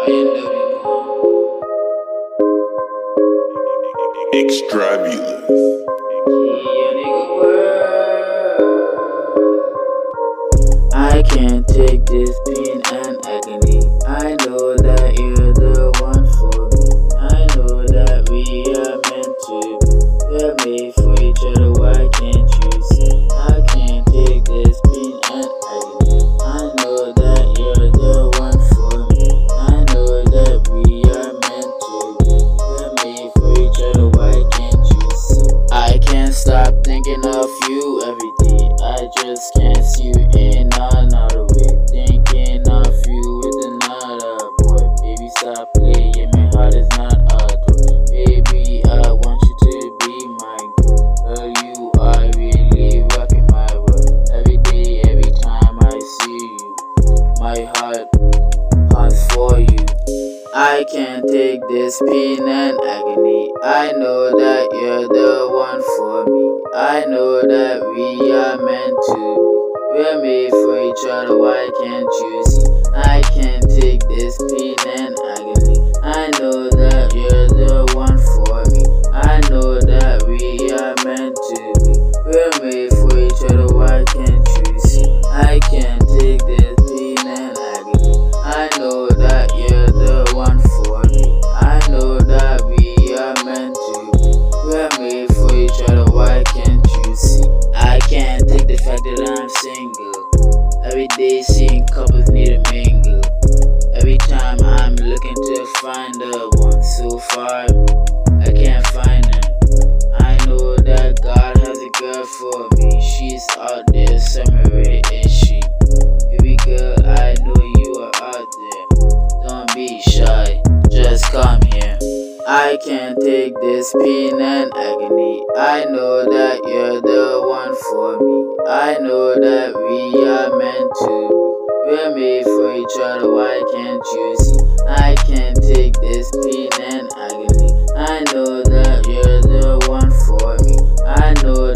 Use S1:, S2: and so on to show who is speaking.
S1: Extravulous.
S2: I can't take this pain and agony. I know that you're the one for me. I know that we are meant to be. We're made for each other, why can't you see? I can't take this pain and agony. I know that you're the one for me. I know that we are meant to be. We're made for each other, why can't you see? I can't stop thinking of you every day. I just can't see you in another way. Thinking of you with another boy. Baby, stop playing, my heart is not a toy. Baby, I want you to be my girl. Girl, you are really rocking my world. Every day, every time I see you, my heart hunts for you. I can't take this pain and agony. I know that you're the one for me. I know that we are meant to be. We're made for each other, why can't you see? I can't take this pain and agony. I know that you're the one for me. I know that we are meant to be. We're made for each other, why can't you see? I can't take this pain and agony. I know that you're the one for me. I know that we are meant to be. We're made for each other, why can't you see? I can't take the fact that I'm single. Every day seeing couples need a mingle. Every time I'm looking to find the one so far, I can't find her. I know that God has a girl for me. She's out there somewhere, where is she? Baby girl, I know you are out there. Don't be shy, just come here. I can't take this pain and agony. I know that you're the one for me. I know that we are meant to be. We're made for each other, why can't you see? I can't take this pain and agony. I know that you're the one for me. I know